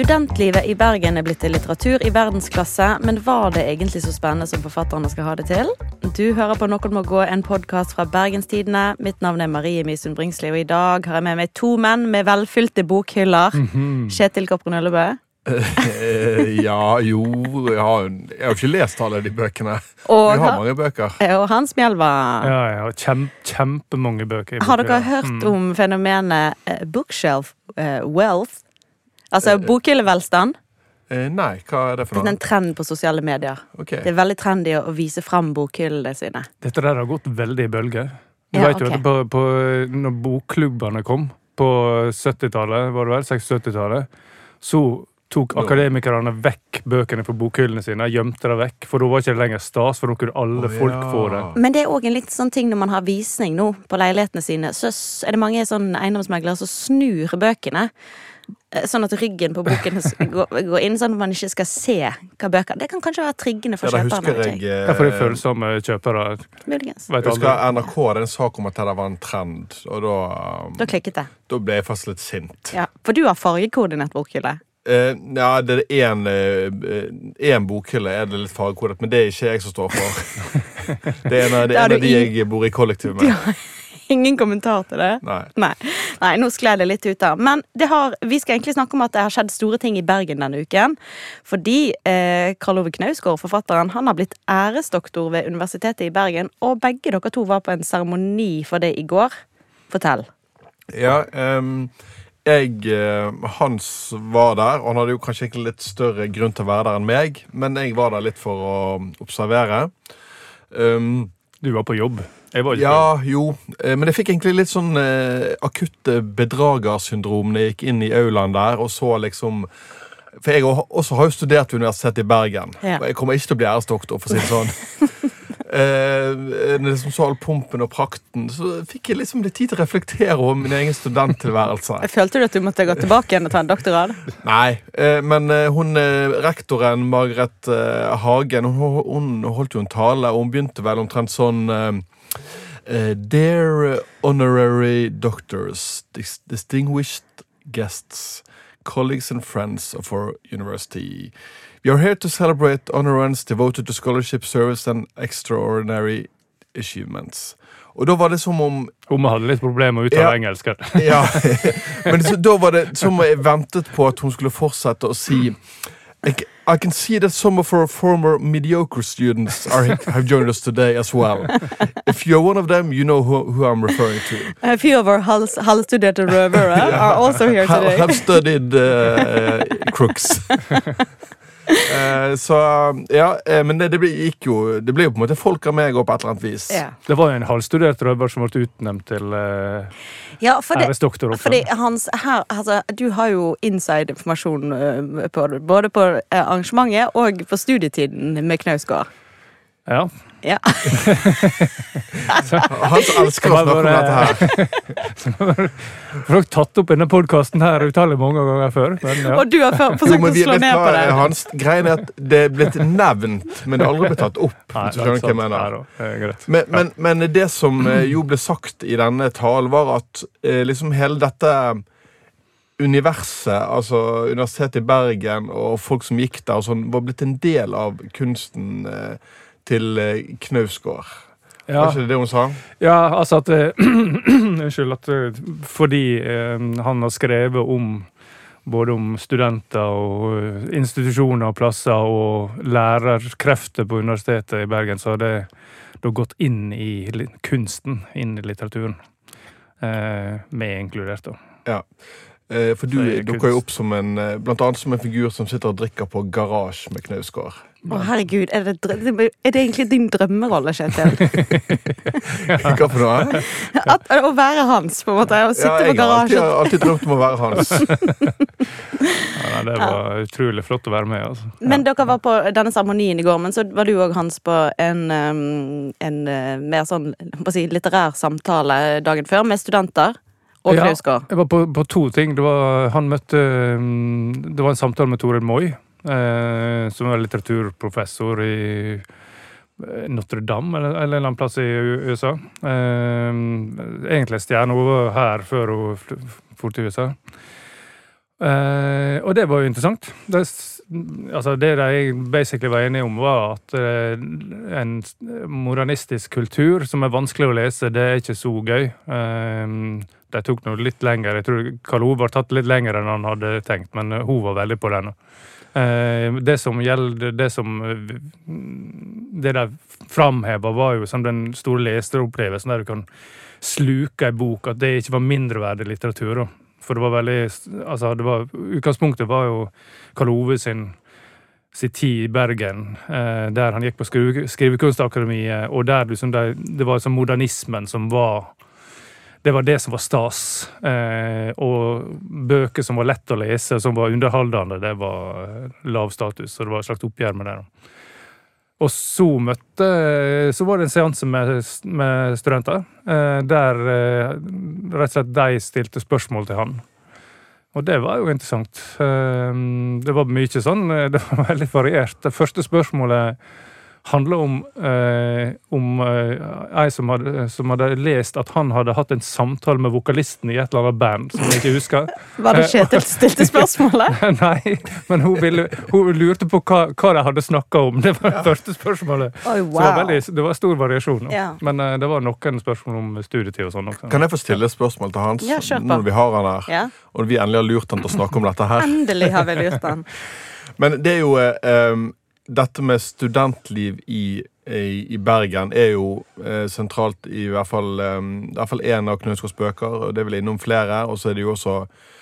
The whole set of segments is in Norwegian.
Studentlivet I Bergen blitt til litteratur I verdensklasse, men var det egentlig så spennende som forfatterne skal ha det til? Du hører på Noen må gå, en podcast fra Bergenstidene. Mitt navn Marie Misund Bringsli, og I dag har jeg med meg to menn med velfylte bokhyller. Kjetil Kopren Øllebø. Jeg har jo ikke lest alle de bøkene. Og Vi har mange bøker. Og Hans Mjelva. Ja, jeg har kjempemange bøker. Har dere hørt om fenomenet bookshelf wealth? Altså bokhyllevelstand? Nei, hva det for Det noe? en trend på sosiale medier. Ok. Det veldig trendy å vise frem bokhyllene sine. Dette der har gått veldig I bølge. Du Ja, vet jo ok. at når bokklubbene kom på 70-tallet, var det vel, 60-70-tallet, så tok akademikerne vekk bøkene fra bokhyllene sine, gjemte det vekk, for da var ikke det lenger stas, for da kunne alle folk få det. Men det også en litt sånn ting når man har visning nå på leilighetene sine, så det mange sånn eiendomsmeglere som snur bøkene, sånn at ryggen på boken går inn, sånn at man ikke skal se hva bøker. Det kan kanskje være triggende for Ja, det kjøperne. husker jeg. Ja, for de følsomme kjøpere, Muligens. vet Jeg husker aldri. NRK hadde en sak om at det var en trend, og Da klikket det. da ble jeg faktisk litt sint. Ja, for du har fargekoordinert bokhylle. Ja, det en bokhylle det litt fargekodet, men det ikke jeg som står for. Det en av de jeg bor I kollektiv med. Ingen kommentar til det. Nei. Nei, nå skled det litt ut da. Men vi skal egentlig snakke om at det har skjedd store ting I Bergen denne uken. Fordi Karl Ove Knausgård, forfatteren, han har blitt æresdoktor ved Universitetet I Bergen, og begge dere to var på en seremoni for det I går. Fortell. Ja, Hans var der, og han hadde jo kanskje ikke litt større grunn til å være der enn meg, men jeg var der litt for å observere. Du var på jobb. Jeg var ikke på Ja, jo, men jeg fikk egentlig litt sånn akutte bedragersyndrom når jeg gikk inn I aulaen der, og så liksom, for jeg også har jo studert ved Universitetet I Bergen, Ja. og jeg kommer ikke til å bli æresdoktor, for å si det sånn. Når jeg liksom så all pompen og prakten, så fikk jeg liksom litt tid til å reflektere om min egen studenttilværelse. Følte du at du måtte gå tilbake igjen og ta en doktorgrad? Nei, men rektoren Margaret Hagen, hun holdt jo en tale, og hun begynte vel omtrent sånn Dear honorary doctors, distinguished guests, colleagues and friends of our university, we are here to celebrate honor runs devoted to scholarship service and extraordinary achievements. Og da var det som om Om jeg hadde litt problemer med å uttale Ja. engelsk. Ja, men da var det som jeg ventet på at hun skulle fortsette å si I can see that some of our former mediocre students have joined us today as well. If you're one of them, you know who I'm referring to. A few of our halvstuderte røvere are also here today. Have studied crooks. Men det ble jo på en måte folk av meg på et eller annet vis. Ja. Det var jo en halvstudert røver som ble utnevnt til Ja, for det, æresdoktor også. fordi Hans, her, altså, du har jo inside-informasjon på det, både på arrangementet og på studietiden med Knausgård. Ja. Ja. Han elsker å snakke om dette her. For dere har tatt opp denne podcasten her utallige mange ganger før. Men ja. Og du har Jo, forsøkt men å slå vet ned hva, på det. Hans, greien at det er blitt nevnt, men det er aldri blitt tatt opp. Nei, Hvis du skjønner hva jeg mener. Nei, da. Det er greit. Men det som jo ble sagt I denne talen var at liksom hele dette universet, altså Universitetet I Bergen og folk som gikk der og sånn, var blitt en del av kunsten til Knausgård. Ja. Var ikke det hun sa? Ja, altså at unnskyld, at fordi han har skrevet om både om studenter og institusjoner og plasser og lærerkrefter på Universitetet I Bergen, så har det da gått inn I kunsten, inn I litteraturen, med inkludert da. Ja. For du dukker jo opp som blant annet som en figur som sitter og drikker på garasje med Knausgård. Å, herregud, er det egentlig din drømmerolle, Kjetil? Hva for noe? Å være Hans, på en måte, og sitte på jeg har garasjen. alltid drømt om å være Hans. Ja, nei, det var utrolig flott å være med, altså. Men dere var på denne seremonien I går, men så var du også, Hans, på en mer sånn, på å si, litterær samtale dagen før med studenter og Knausgård. Jeg var på to ting. Det var en samtale med Toril Moi, som var litteraturprofessor I Notre Dame, eller en eller annen plass I USA. Egentlig stjerne, hun var her før hun for til USA. Og det var jo interessant. Det de basically var enige om var at en modernistisk kultur som vanskelig å lese, det ikke så gøy. Det tok noe litt lenger. Jeg tror Karl Ove var tatt litt lenger enn han hadde tenkt, men hun var veldig på den. Det som de framhevet var jo som den store leseropplevelsen der du kan sluke en bok, at det ikke var mindreverdig litteratur da. For det var veldig, utgangspunktet var jo Karl Ove sin tid I Bergen, der han gikk på skrivekunstakademiet, og der det var sånn modernismen som var, det var det som var stas, og bøker som var lett å lese, som var underholdende, det var lav status, så det var et slags oppgjør med det. Og så var det en seanse med studenter, der rett og slett de stilte spørsmål til han. Og det var jo interessant. Det var mye sånn, det var veldig variert. Det første spørsmålet handler om en som hadde lest at han hadde hatt en samtale med vokalisten I et eller annet band, som jeg ikke husker. Var det Kjetil stilte spørsmålet? Nei, men hun lurte på hva de hadde snakket om. Det var det første spørsmålet. Oi, wow. Det var stor variasjon. Ja. Men det var noen spørsmål om studietid og sånn også. Kan jeg få stille et spørsmål til Hans, når vi har han her, og vi endelig har lurt han til å snakke om dette her? Endelig har vi lurt han. Men det jo... dette med studentliv I Bergen jo sentralt I hvert fall en av Knausgårds bøker, og det vil innom flere, og så det jo også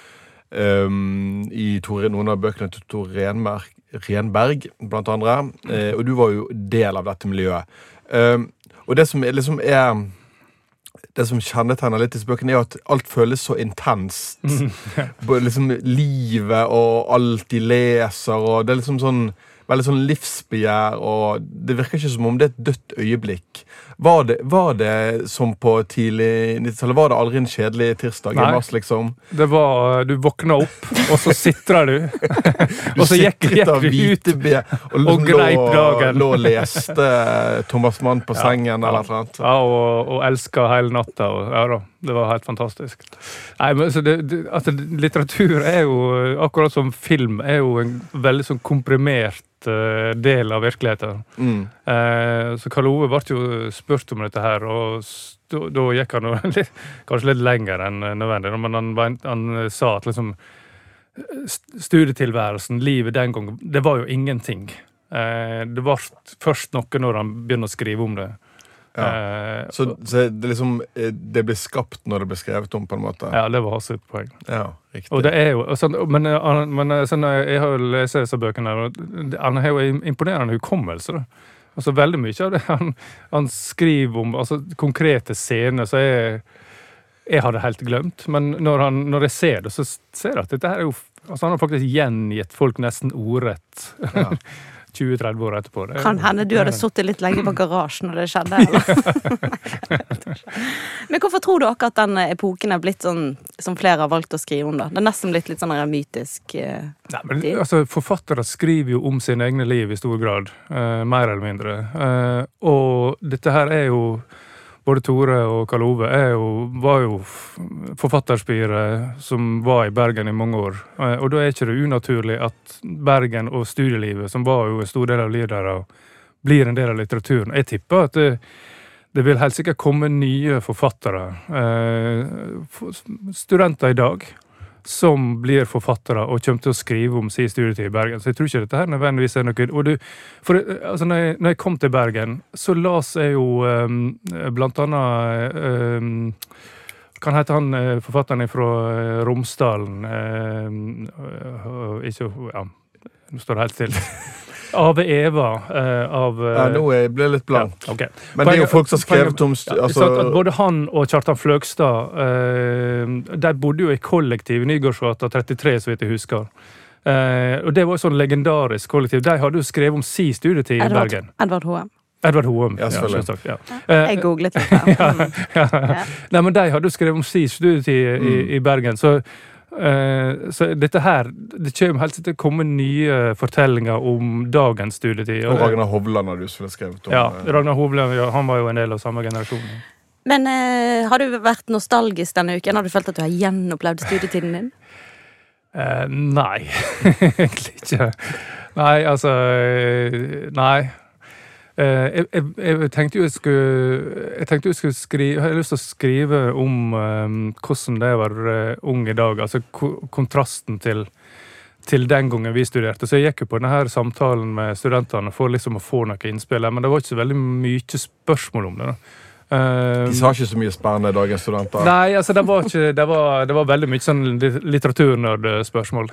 I noen av bøkene til Tor Renberg, blant andre, og du var jo del av dette miljøet. Og det som liksom det som kjennetegner litt I bøkene at alt føles så intenst. Liksom livet og alt de leser, og det liksom sånn veldig sånn livsbegjær, og det virker ikke som om det et dødt øyeblikk. Var det som på tidlig 90-tallet? Var det aldri en kjedelig tirsdag? Nei, mars, liksom? Det var, du våkna opp, og så sitrer du. Og så gikk du ut og greip dagen. Lå og leste Thomas Mann på sengen, eller noe annet. Ja, og elsket hele natta. Og, det var helt fantastisk. Nei, men så litteratur jo, akkurat som film, jo en veldig sånn komprimert del av virkeligheten. Så Karl Ove ble jo spurt om dette her, og da gikk han kanskje litt lenger enn nødvendig, men han sa at liksom, studietilværelsen, livet den gangen, det var jo ingenting. Det var først noe når han begynner å skrive om det. Så det liksom det ble skapt når det ble skrevet om på en måte. Ja, det var sitt poeng. Ja, riktig. Og det jo sånn, men sånn, jeg har jo lest disse bøkene, han har jo imponerende hukommelse da. Altså veldig mye av det han skriver om, altså konkrete scener, så jeg hadde helt glemt, men når jeg ser det, så ser jeg at dette her jo, altså han har faktisk gjengitt folk nesten ordrett. Ja. 20-30 år etterpå. Kan hende du hadde suttet litt lenge på garasjen når det skjedde, eller? Men hvorfor tror du akkurat den epoken blitt sånn, som flere har valgt å skrive om da? Det nesten blitt litt sånn mytisk Nei, men, altså, forfattere skriver jo om sin egne liv I stor grad, mer eller mindre. Og dette her jo både Tore og Karl Ove var jo forfatterspire som var I Bergen I mange år. Og da ikke det unaturlig at Bergen og studielivet, som var jo en stor del av livet der, blir en del av litteraturen. Jeg tipper at det vil helt sikkert komme nye forfattere, studenter I dag, som blir forfattere og kommer til å skrive om sin studietid I Bergen. Så jeg tror ikke dette her nødvendigvis noe. Og altså, når jeg kom til Bergen, så las jeg jo blant annet kan hete han forfatteren fra Romsdalen ikke, nå står det helt stilt Ave Eva nå ble litt blank. Ja, okay. Men det jo folk som har skrevet om at både han og Kjartan Fløgstad de bodde jo I kollektiv I Nygårdsgata 33, så vidt jeg husker. Og det var jo sånn legendarisk kollektiv. De hadde jo skrevet om sin studietid I Bergen. Edvard Hoem. Edvard Hoem, ja, selvfølgelig. Ja. Jeg googlet litt. Ja. Nei, men de hadde jo skrevet om sin studietid I Bergen, så dette her, det kommer helt til å komme nye fortellinger om dagens studietid. Og Ragnar Hovland har du selvfølgelig skrevet om. Ja, Ragnar Hovland, han var jo en del av samme generasjon. Men har du vært nostalgisk denne uken? Har du følt at du har gjenopplevd studietiden din? Nei, egentlig ikke. Nei, altså, nei. Jeg tenkte jo jeg skulle skrive, jeg har lyst til å skrive om hvordan det var ung i dag, altså kontrasten til den gangen vi studerte. Så jeg gikk jo på denne her samtalen med studentene for liksom å få noe innspill, men det var ikke så veldig mye spørsmål om det da. De sa ikke så mye spennende dagens studenter. Nei, altså det var veldig mye sånn litteraturnørdspørsmål.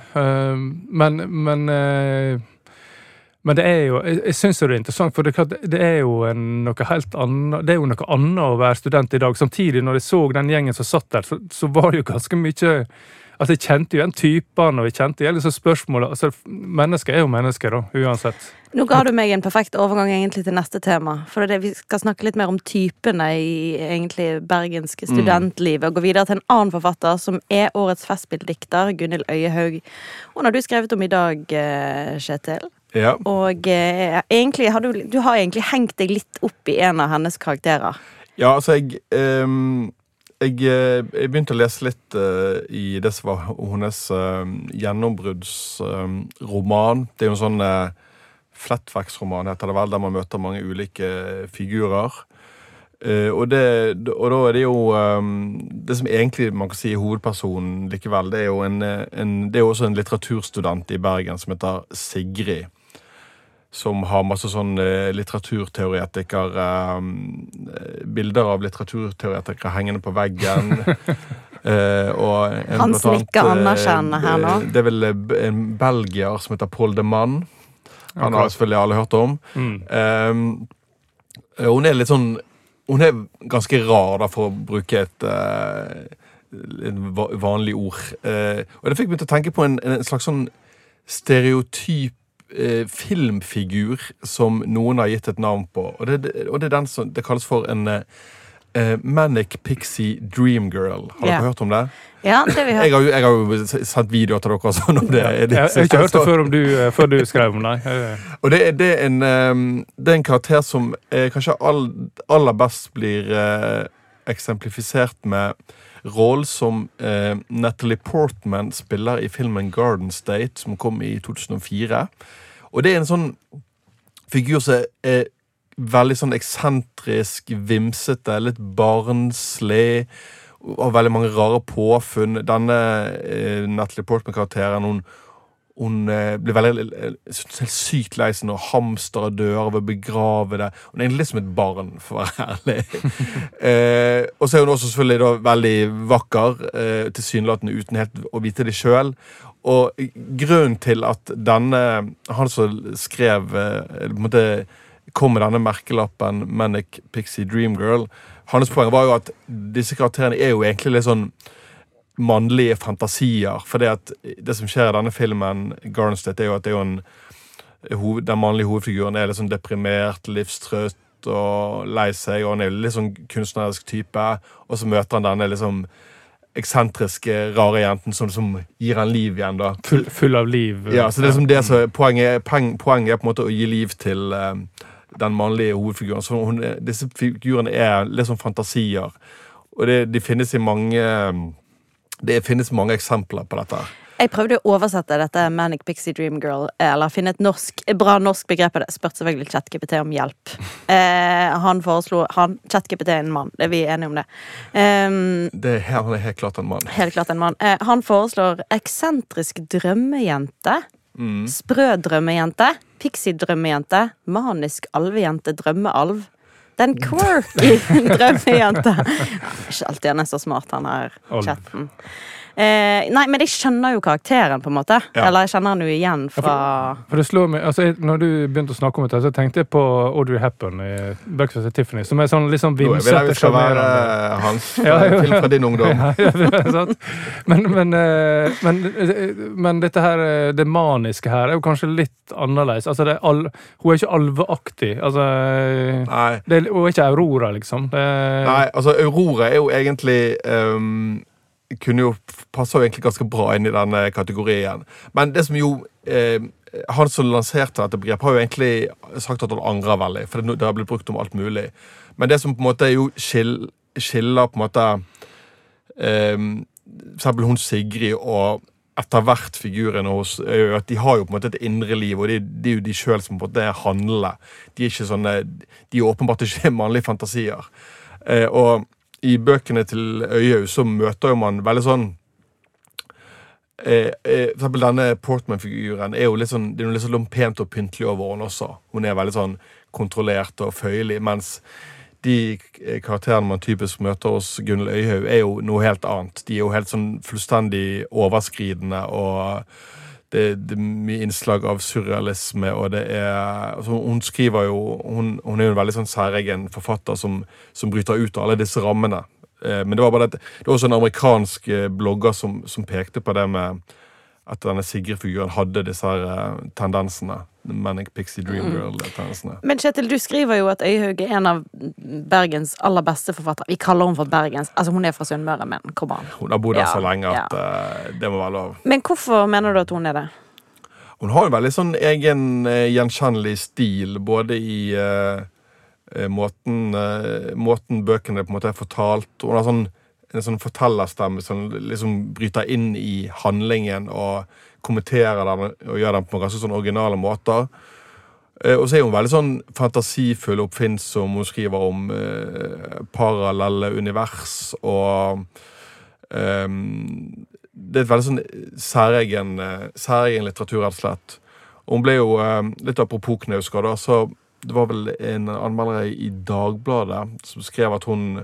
Men det jo, jeg synes det interessant, for det jo noe helt annet, det jo noe annet å være student i dag. Samtidig, når jeg så den gjengen som satt der, så var det jo ganske mye, altså jeg kjente jo en typen, og jeg kjente jo liksom spørsmål, altså mennesker jo mennesker da, uansett. Nå ga du meg en perfekt overgang egentlig til neste tema, for vi skal snakke litt mer om typene i egentlig bergenske studentliv, og gå videre til en annen forfatter som årets festspilldikter, Gunhild Øyehaug. Og når du skrevet om i dag, Kjetil, ja. Og egentlig du har egentlig hengt deg litt opp i en av hennes karakterer. Ja, altså jeg begynte å lese litt i det som var hennes gjennombruddsroman. Det jo en sånn flettverksroman, heter det vel, der man møter mange ulike figurer. Og da det jo det som egentlig man kan si hovedpersonen likevel, det jo det jo også en litteraturstudent i Bergen som heter Sigrid, som har masse sånn bilder av litteraturteoretikere hengende på veggen. Og han snikker anerkjennende her nå. Det vel en belgier som heter Paul de Man. Han har selvfølgelig alle hørt om. Hun litt sånn, hun ganske rar da, for å bruke et vanlig ord. Og det fikk meg til å tenke på en slags sånn stereotyp filmfigur som noen har gitt et navn på. Og det den som det kalles for en Manic Pixie Dream Girl. Har dere hørt om det? Ja, det vi hørt. Jeg har jo sendt videoer til dere sånn om det. Jeg har ikke hørt det før du skrev om det. Og det en karakter som kanskje aller best blir eksemplifisert med rollen som Natalie Portman spiller i filmen Garden State, som kom i 2004. Og det en sånn figur som veldig sånn eksentrisk, vimsete, litt barnslig, og veldig mange rare påfunn. Denne Natalie Portman-karakteren, hun blir veldig sykt lei seg når hamster dør og vil begrave det. Hun egentlig litt som et barn, for å være ærlig. Og så hun også selvfølgelig da veldig vakker, tilsynelatende uten helt å vite det selv. Og grunnen til at han som skrev, på en måte kom med denne merkelappen Manic Pixie Dream Girl, hans poeng var jo at disse karakterene jo egentlig litt sånn mannlige fantasier, for det som skjer i denne filmen Garden State jo at det jo den mannlige hovedfiguren litt sånn deprimert, livstrøtt og lei seg, og han jo litt sånn kunstnerisk type, og så møter han denne liksom eksentriske, rare jenten som gir han liv igjen da. Full av liv. Ja, så det som poenget på en måte å gi liv til den mannlige hovedfiguren. Så disse figurene litt sånn fantasier, og det finnes mange eksempler på dette. Jeg prøvde å oversette dette Manic Pixie Dream Girl, eller finne et bra norsk begrep av det. Spurte selvfølgelig ChatGPT om hjelp. Han foreslo, ChatGPT en mann, vi enige om det. Han helt klart en mann. Helt klart en mann. Han foreslår eksentrisk drømmejente, sprø drømmejente, pixie drømmejente, manisk alvejente, drømmealv. Den quirky drømmejente. Ikke alltid han så smart, han her chatten. Nei, men jeg skjønner jo karakteren på en måte. Ja. Eller jeg kjenner han jo igjen fra... For det slår meg, altså når du begynte å snakke om dette, så tenkte jeg på Audrey Hepburn i Breakfast at Tiffany, som sånn liksom vimsete. Det skal være hans film fra din ungdom. Men dette her, det maniske her jo kanskje litt annerledes. Altså hun ikke alveaktig. Altså, hun ikke Aurora, liksom. Nei, altså Aurora jo egentlig... passer jo egentlig ganske bra inn i denne kategorien. Men det som jo han som lanserte dette begrepet har jo egentlig sagt at han angrer veldig, for det har blitt brukt om alt mulig. Men det som på en måte jo skiller på en måte for eksempel hun Sigrid og etter hvert figurene hos Øyøy, at de har jo på en måte et indre liv, og det er jo de selv som på en måte er handlende. De er ikke sånne, de er åpenbart ikke mannlige fantasier. Og i bøkene til Øyøy så møter jo man veldig sånn, for eksempel denne Portman-figuren er jo litt sånn, det er jo litt sånn pent og pyntelig over henne også. Hun er veldig sånn kontrollert og føyelig, mens de karakterene man typisk møter hos Gunhild Øyhaug er jo noe helt annet. De er jo helt sånn fullstendig overskridende, og det er mye innslag av surrealisme, og det er, altså hun skriver jo, hun er jo en veldig sånn særegen forfatter som bryter ut av alle disse rammene. Men det var bare det var også en amerikansk blogger som pekte på det med at denne Sigrid-figuren hadde disse her tendensene, Manic Pixie Dream Girl-tendensene. Men Kjetil, du skriver jo at Øyhaug er en av Bergens aller beste forfattere. Vi kaller hun for Bergens, altså hun er fra Sunnmøre, men kom an. Hun har bodd der så lenge at det må være lov. Men hvorfor mener du at hun er det? Hun har en veldig sånn egen gjenkjennelig stil, både i måten bøkene på en måte er fortalt. Hun har en sånn fortellerstemme som liksom bryter inn i handlingen og kommenterer den og gjør den på ganske sånn originale måter. Og så er hun veldig sånn fantasifull og oppfinnsom. Hun skriver om parallelle univers, og det er et veldig sånn særegen litteratur, rett og slett. Og hun ble jo, litt apropos Knausgård da, så det var vel en anmelder i Dagbladet som skrev at hun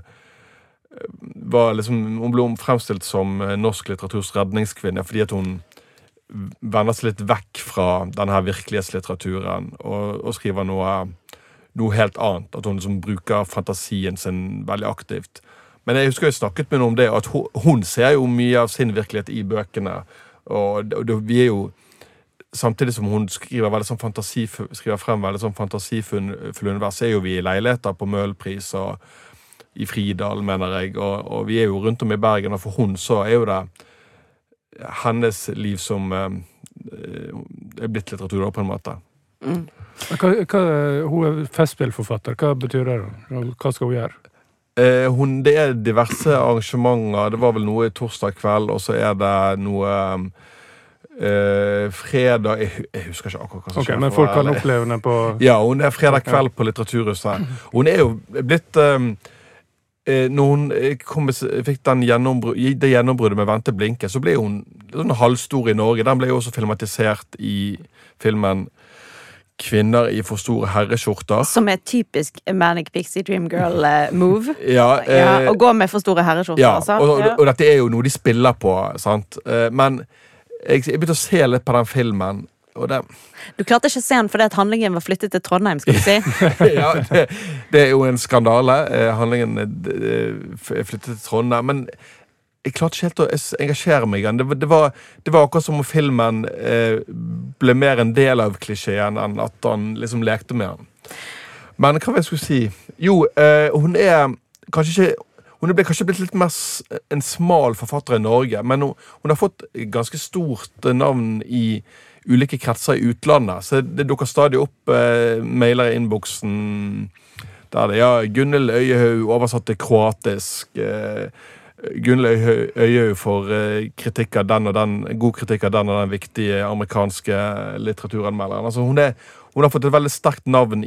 ble fremstilt som norsk litteraturs redningskvinne, fordi at hun vender seg litt vekk fra denne her virkelighetslitteraturen og skriver noe helt annet, at hun liksom bruker fantasien sin veldig aktivt. Men jeg husker jeg snakket med henne om det, at hun ser jo mye av sin virkelighet i bøkene, og vi er jo, samtidig som hun skriver frem veldig sånn fantasifull univers, er jo vi i leiligheter på Møhlenpris og i Fridal, mener jeg, og vi er jo rundt om i Bergen, og for hun så er jo det hennes liv som er blitt litteratur da, på en måte. Hun er festspillforfatter, hva betyr det? Hva skal hun gjøre? Det er diverse arrangementer, det var vel noe torsdag kveld, og så er det noe fredag, jeg husker ikke akkurat hva som skjer. Men folk kan oppleve den på... Ja, hun er fredag kveld på Litteraturhuset. Hun er jo blitt... når hun fikk det gjennombruddet med Vente Blinke, så ble hun sånn halvstor i Norge. Den ble jo også filmatisert i filmen Kvinner i for store herreskjorter. Som er typisk Manic Pixie Dream Girl move. Å gå med for store herreskjorter. Ja, altså. Og dette er jo noe de spiller på, sant? Men jeg begynte å se litt på den filmen, og det... Du klarte ikke å se den fordi at handlingen var flyttet til Trondheim, skal du si? Ja, det er jo en skandale. Handlingen er flyttet til Trondheim, men jeg klarte ikke helt å engasjere meg igjen. Det var akkurat som om filmen ble mer en del av klisjeen enn at han liksom lekte med den. Men hva vil jeg skulle si? Jo, hun ble kanskje blitt litt mer en smal forfatter i Norge, men hun har fått ganske stort navn i ulike kretser i utlandet, så det dukker stadig opp mailer i innboksen der det, Gunhild Øyhaug oversatt til kroatisk, Gunhild Øyhaug for kritikk av den og den, god kritikk av den og den viktige amerikanske litteraturanmelderen. Altså hun har fått et veldig sterkt navn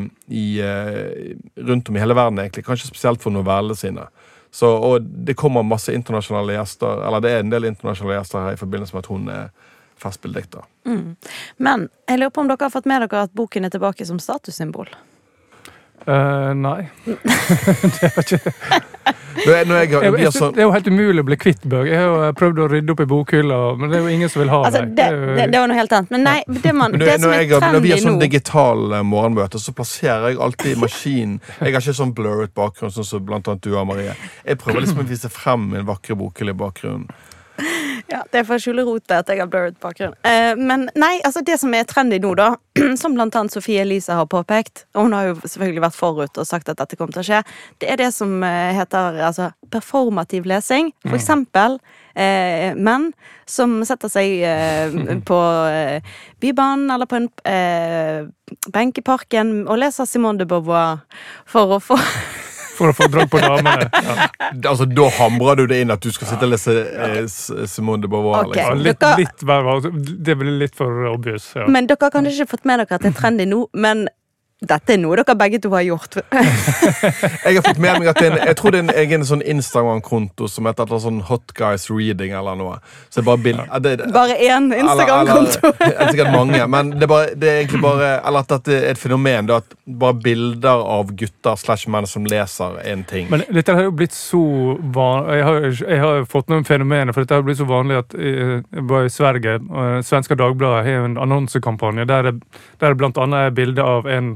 rundt om i hele verden, egentlig, kanskje spesielt for novellene sine. Og det kommer masse internasjonale gjester, eller det er en del internasjonale gjester her i forbindelse med at hun er festspilldikter. Men jeg lurer på om dere har fått med dere at boken er tilbake som statussymbol? Nei. Det var ikke... Det er jo helt umulig å bli kvitt bøker. Jeg har prøvd å rydde opp i bokhylla, men det er jo ingen som vil ha det. Det var noe helt annet. Men nei, det som er trendy nå... Når vi har sånn digital morgenmøte, så plasserer jeg alltid maskinen. Jeg har ikke sånn blurret bakgrunn, sånn som blant annet du, Marie. Jeg prøver liksom å vise frem min vakre bokhylle i bakgrunnen. Ja, det er for å skjule rotet at jeg har blurret bakgrunn. Men nei, altså det som er trendy nå da, som blant annet Sofie Elise har påpekt, og hun har jo selvfølgelig vært forut og sagt at dette kommer til å skje, det er det som heter performativ lesing. For eksempel menn som setter seg på Bybanen eller på en benk i parken og leser Simone de Beauvoir for å få For å få drag på damene. Ja. Altså, da hamrer du det inn at du skal sitte og lese Simone de Beauvoir. Ok. Liksom. Det blir litt for obvious. Ja. Men dere har kanskje ikke fått med dere at det er trendy nå, men dette er noe dere begge to har gjort. Jeg har fått med meg at jeg tror det er en egen sånn Instagram-konto som heter sånn Hot Guys Reading eller noe. Så det er bare Bare én Instagram-konto. Sikkert mange, men det er egentlig bare eller at det er et fenomen da, at bare bilder av gutter / menn som leser en ting. Men dette har jo blitt så vanlig. Jeg har fått noen fenomener, for dette har blitt så vanlig at jeg var i Sverige, Svenska Dagbladet har en annonsekampanje der det blant annet er bilder av en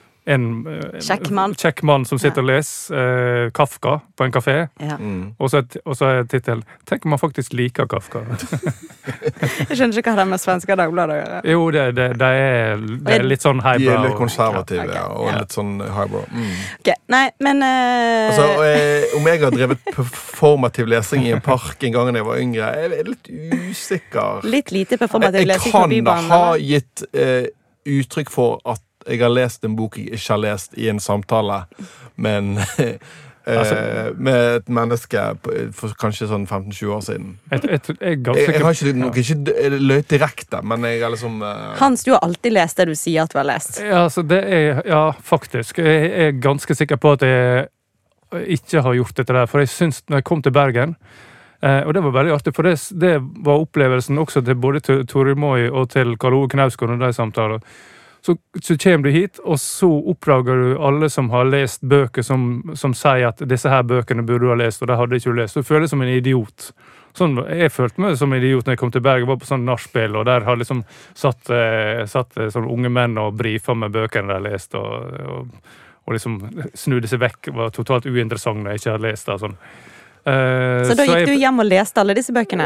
kjekk mann som sitter og leser Kafka på en kafé. Ja. Og så er tittelen «Tenk om man faktisk liker Kafka». Jeg skjønner ikke hva det med Svenska Dagbladet å gjøre. Jo, det er litt sånn highbrow. De er litt konservative, okay. og litt sånn highbrow. Ok, nei, men altså, om jeg har drevet performativ lesing i en park en gang da jeg var yngre, jeg er litt usikker. Litt lite performativ lesing på Bybanen. Jeg kan ha gitt uttrykk for at jeg har lest en bok jeg ikke har lest i en samtale, men med et menneske for kanskje sånn 15-20 år siden. Jeg har ikke løyt direkte, men jeg er liksom Hans, du har alltid lest det du sier at du har lest. Ja, altså ja, faktisk. Jeg er ganske sikker på at jeg ikke har gjort dette der, for jeg synes, når jeg kom til Bergen, og det var veldig artig, for det var opplevelsen også til både til Toril Moi og til Karl Ove Knausgård og de samtaler. Så kommer du hit, og så oppdager du alle som har lest bøker som sier at disse her bøkene burde du ha lest, og det hadde ikke du lest. Så du føler deg som en idiot. Sånn, jeg følte meg som en idiot når jeg kom til Bergen, var på sånn nachspiel, og der hadde liksom satt sånn unge menn og briefer med bøkene de hadde lest, og liksom snudde seg vekk, var totalt uinteressant når jeg ikke hadde lest det, sånn. Så da gikk du hjem og leste alle disse bøkene?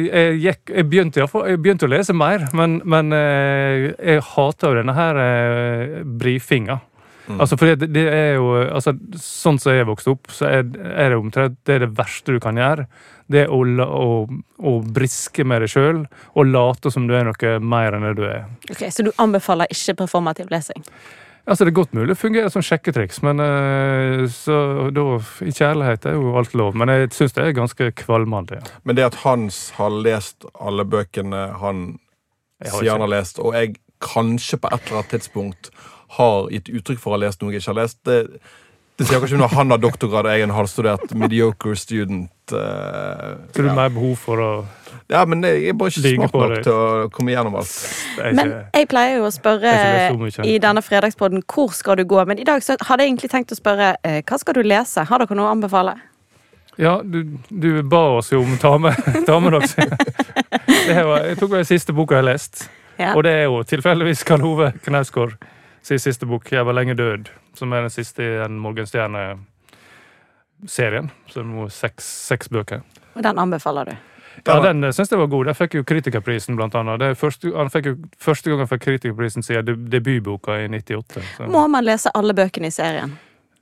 Jeg begynte å lese mer, men jeg hater jo denne her briefinga. Altså, for det er jo altså, sånn som jeg vokste opp, så er det omtrent det verste du kan gjøre. Det er å briske med deg selv og late som du er noe mer enn det du er. Ok, så du anbefaler ikke performativ lesing? Altså, det er godt mulig å fungere som sjekketriks, men så da, i kjærlighet er jo alt lov, men jeg synes det er ganske kvalmende. Ja. Men det at Hans har lest alle bøkene han sier han har lest, og jeg kanskje på et eller annet tidspunkt har gitt uttrykk for å ha lest noe jeg ikke har lest, det sier kanskje når han har doktorgrad og jeg er en halvstudert mediocre student. Så du har mer behov for å ja, men jeg er bare ikke smart nok til å komme gjennom alt. Men jeg pleier jo å spørre i denne fredagspodden hvor skal du gå, men i dag så hadde jeg egentlig tenkt å spørre hva skal du lese? Har dere noe å anbefale? Ja, du ba oss jo om ta med dere. Jeg tok den siste boka jeg har lest, og det er jo tilfeldigvis Karl Ove Knausgård sin siste bok, Jeg var lenge død, som er den siste i en Morgenstjerne serien, så det er 6 bøker. Og den anbefaler du? Ja, den synes jeg var god. Der fikk jo kritikerprisen blant annet. Han fikk jo første gang han fikk kritikerprisen siden debutboka i 98. Så. Må man lese alle bøkene i serien?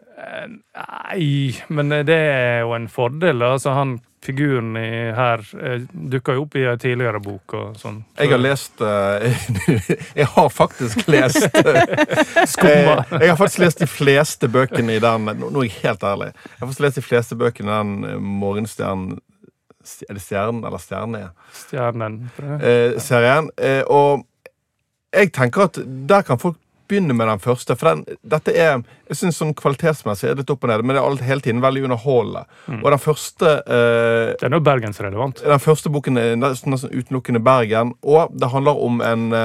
Nei, men det er jo en fordel. Altså, figuren her dukker jo opp i en tidligere bok og sånn. Så. Jeg har lest jeg har faktisk lest jeg har faktisk lest de fleste bøkene i den, nå er jeg helt ærlig, jeg har faktisk lest de fleste bøkene i den Morgenstjernen, er det Stjernen eller Stjerne? Stjernen. Serien, og jeg tenker at der kan folk begynne med den første, for dette jeg synes sånn kvalitetsmessig er litt opp og ned, men det er hele tiden veldig underholdende. Og den første det er noe bergensrelevant. Den første boken er nesten utelukkende Bergen, og det handler om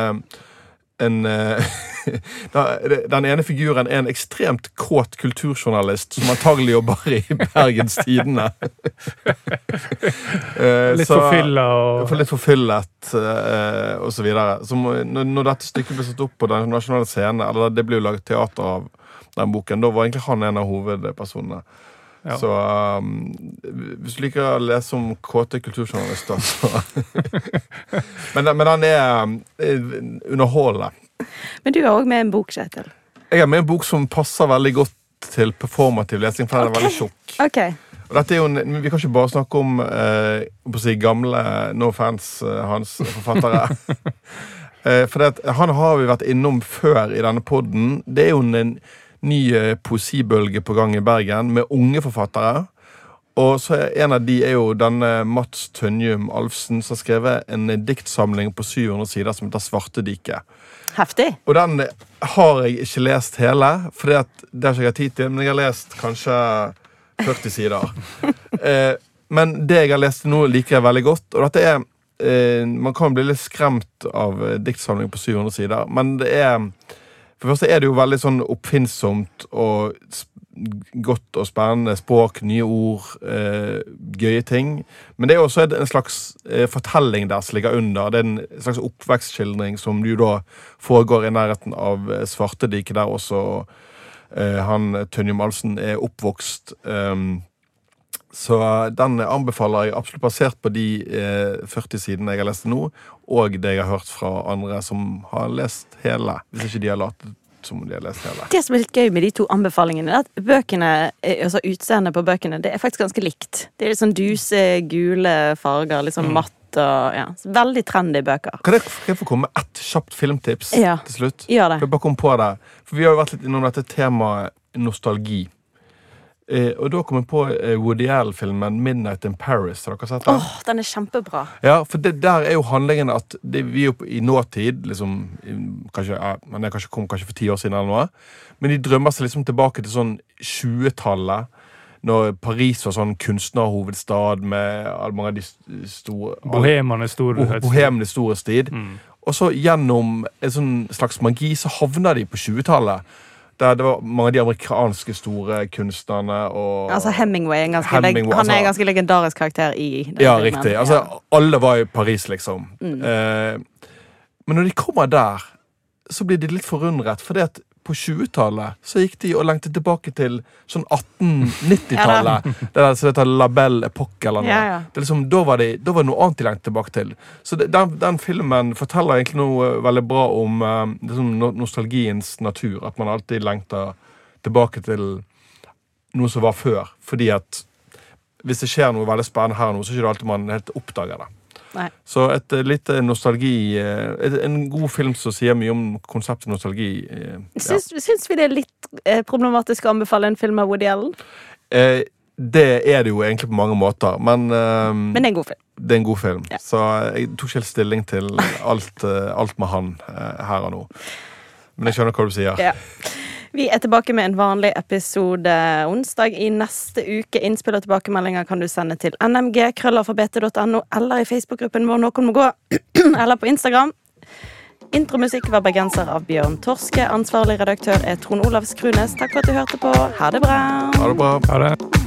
den ene figuren er en ekstremt kåt kulturjournalist som antagelig jobber i Bergens Tidende. Litt forfyllet litt forfyllet og så videre. Så når dette stykket ble satt opp på den nasjonale scenen, eller det ble jo laget teater av den boken, da var egentlig han en av hovedpersonene. Ja. Så hvis du liker å lese om kåte kulturjournalister så men den er underholdende. Men du er også med en bok, Kjetil. Jeg er med en bok som passer veldig godt til performativ lesing, for den er veldig tjukk. Okay. Og dette er jo vi kan ikke bare snakke om gamle no offense hans forfattere. For han har vi vært innom før i denne podden. Det er jo en ny poesibølge på gang I Bergen med unge forfattere. Og så en av de jo denne Mats Tønnjum Alfsen som har skrevet en diktsamling på 700 sider som heter Svartedike. Heftig. Og den har jeg ikke lest hele, for det har ikke jeg tid til, men jeg har lest kanskje 40 sider. Men det jeg har lest nå liker jeg veldig godt, og dette man kan bli litt skremt av diktsamling på 700 sider, men det for det første det jo veldig sånn oppfinnsomt og godt og spennende språk, nye ord, gøye ting. Men det også en slags fortelling der som ligger under. Det en slags oppvekstskildring som jo da foregår I nærheten av Svartedike, der også han Tønnjum Alfsen oppvokst. Så den anbefaler jeg absolutt basert på de 40 sidene jeg har lest nå, og det jeg har hørt fra andre som har lest hele, hvis ikke de har latt som de har lest hele. Det som litt gøy med de to anbefalingene, at bøkene, altså utseendet på bøkene, det faktisk ganske likt. Det litt sånn duse, gule farger, litt sånn matt og ja, veldig trendy bøker. Kan jeg få komme med ett kjapt filmtips til slutt? Gjør det. For jeg bare kom på det. For vi har jo vært litt innom dette temaet nostalgi. Og da kom jeg på Woody Allen-filmen Midnight in Paris. Har dere sett den? Den kjempebra. Ja, for der jo handlingen at vi jo I nåtid, liksom, men jeg kom kanskje for 10 år siden eller noe, men de drømmer seg liksom tilbake til sånn 20-tallet, når Paris var sånn kunstnerhovedstad med mange av de store... Bohemenes store stid. Og så gjennom en sånn slags magi så havner de på 20-tallet, der det var mange av de amerikanske store kunstnerne og altså Hemingway, han en ganske legendarisk karakter I ja, riktig, altså alle var I Paris liksom men når de kommer der så blir de litt forundret fordi at på 20-tallet så gikk de og lengte tilbake til sånn 1890-tallet det der som heter La Belle Époque eller noe det liksom, da var det noe annet de lengte tilbake til så den filmen forteller egentlig noe veldig bra om liksom, nostalgiens natur at man alltid lengter tilbake til noe som var før fordi at hvis det skjer noe veldig spennende her nå så er det ikke alltid man helt oppdager det Nei. Så et litt nostalgi en god film som sier mye om konseptet nostalgi Syns vi det litt problematisk å anbefale en film av Woody Allen? Det det jo egentlig på mange måter men det en god film det en god film så jeg tok ikke helt stilling til alt med han her og nå men jeg skjønner hva du sier Vi tilbake med en vanlig episode onsdag I neste uke. Innspill og tilbakemeldinger kan du sende til nmg@krøllalfabetet.no eller I Facebook-gruppen vår Noen må gå, eller på Instagram. Intromusikk var bergenser av Bjørn Torske. Ansvarlig redaktør Trond Olav Skrunes. Takk for at du hørte på. Ha det bra! Ha det bra! Ha det!